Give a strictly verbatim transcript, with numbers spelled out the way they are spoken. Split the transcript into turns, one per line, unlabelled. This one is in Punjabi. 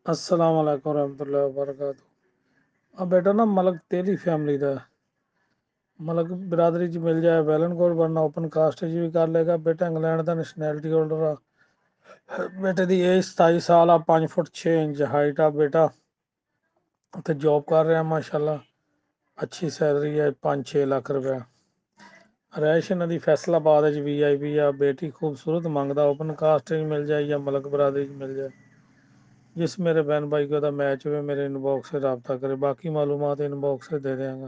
अस्सलाम वालेकुम रहमतुल्लाहि व बरकातहू। अब बेटा ना मलक तेरी फैमिली ਦਾ ਮਲਕ ਬਰਾਦਰੀ ਚ ਮਿਲ ਜਾਏ ਵੈਲਨਕੋਰ ਵਰਨਾ ਓਪਨ ਕਾਸਟ ਚ ਵੀ ਕਰ ਲੇਗਾ। ਬੇਟਾ ਇੰਗਲੈਂਡ ਦਾ ਨੈਸ਼ਨੈਲਿਟੀ ਹੋਲਡਰ ਆ। ਬੇਟੇ ਦੀ ਏਜ ਸਤਾਈ ਸਾਲ ਆ, ਪੰਜ ਫੁੱਟ ਛੇ ਇੰਚ ਹਾਈਟ ਆ। ਬੇਟਾ ਉੱਥੇ ਜੋਬ ਕਰ ਰਿਹਾ ਮਾਸ਼ਾਅੱਲਾ, ਅੱਛੀ ਸੈਲਰੀ ਹੈ, ਪੰਜ ਛੇ ਲੱਖ ਰੁਪਇਆ। ਰੈਸ਼ ਇਹਨਾਂ ਦੀ ਫੈਸਲਾਬਾਦ ਚ ਵੀ ਆਈ ਪੀ ਆ। ਬੇਟੀ ਖੂਬਸੂਰਤ ਮੰਗਦਾ, ਓਪਨ ਕਾਸਟ ਚ ਮਿਲ ਜਾਏ ਜਾਂ ਮਲਕ ਬਰਾਦਰੀ ਚ ਮਿਲ ਜਾਏ। जिस मेरे बहन भाई को मैच हुए मेरे इनबॉक्स से रब्ता करे, बाकी मालूमात इनबॉक्स से दे देंगे।